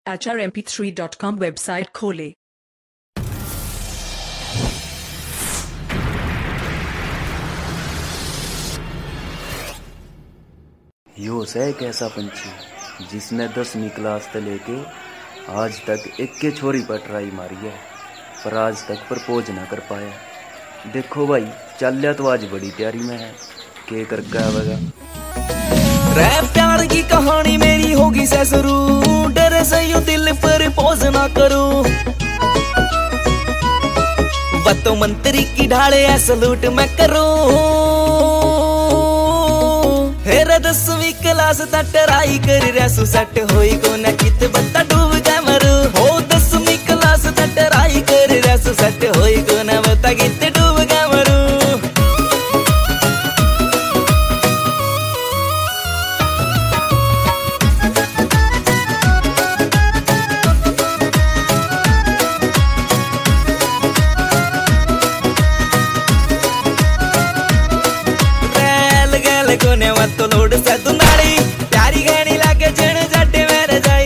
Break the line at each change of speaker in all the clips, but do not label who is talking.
HRMP3.com website खोलें।
यो है एक ऐसा पंछी जिसने 10वीं क्लास से लेके आज तक एक के छोरी पर ट्राई मारी है, पर आज तक प्रपोज ना कर पाया। देखो भाई, चाल्या तो आज बड़ी तैयारी में है, के कर आवेगा।
रैप प्यार की कहानी मेरी होगी से शुरू, डरे से यूं दिल पर पोज ना करूं। बतो मंत्री की ढाले है सलूट मैं करूं। हेरा 10वीं क्लास तक ट्राई कर रैसू सेट होई को न कित बत्ता डूब गए मरू। हो 10वीं क्लास तक ट्राई कर रैसू सेट होई को न बत्ता कित डूब गए मरू। कोने मत लोड से दुनाड़ी प्यारी गहनी लागे जण जड्डे मेरे जाई।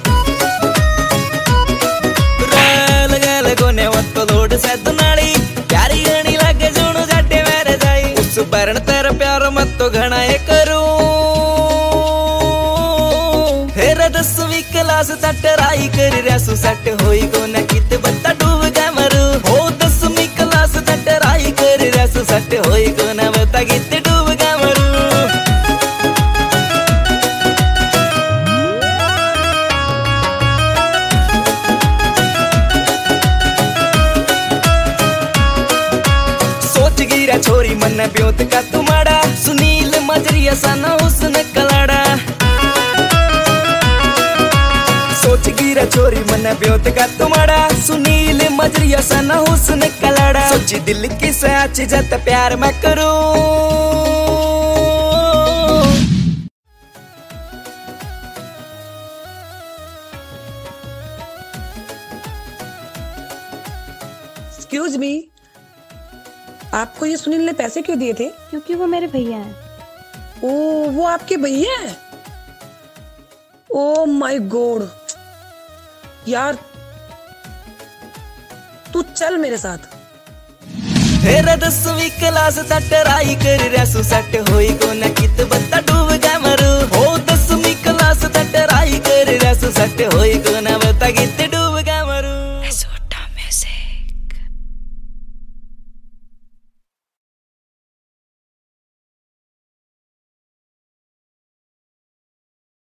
रेल गल कोने मत लोड से दुनाड़ी प्यारी गहनी लागे जण जड्डे मेरे जाई। उस बरन तेरा प्यार मत तो घना ये करूं। हेरा 10वीं क्लास तक ट्राई कर रैसू सेट होई को न कित बत्ता डूब गए मरू। हो 10वीं क्लास तक ट्राई कर रैसू सेट होई को न बत्ता कित डूब गए मरू। छोरी मन ब्योत का तुम्हारा सुनील मजरिया सना हुस्न कलाड़ा। सोच गिरा छोरी मन ब्योत का तुम्हारा सुनील मजरिया सना हुस्न कलाड़ा। सोची दिल की सच जत प्यार मैं करूं।
एक्सक्यूज मी, आपको ये सुनील ने पैसे क्यों दिए थे?
क्योंकि वो मेरे भैया हैं।
ओ, वो आपके भैया हैं? ओ माय गॉड यार, तू चल मेरे साथ।
हेरा 10वीं क्लास तक ट्राई कर रैसू सेट होई को न कित बत्ता डूब गए मरू। हो 10वीं क्लास तक ट्राई कर रैसू सेट होई को न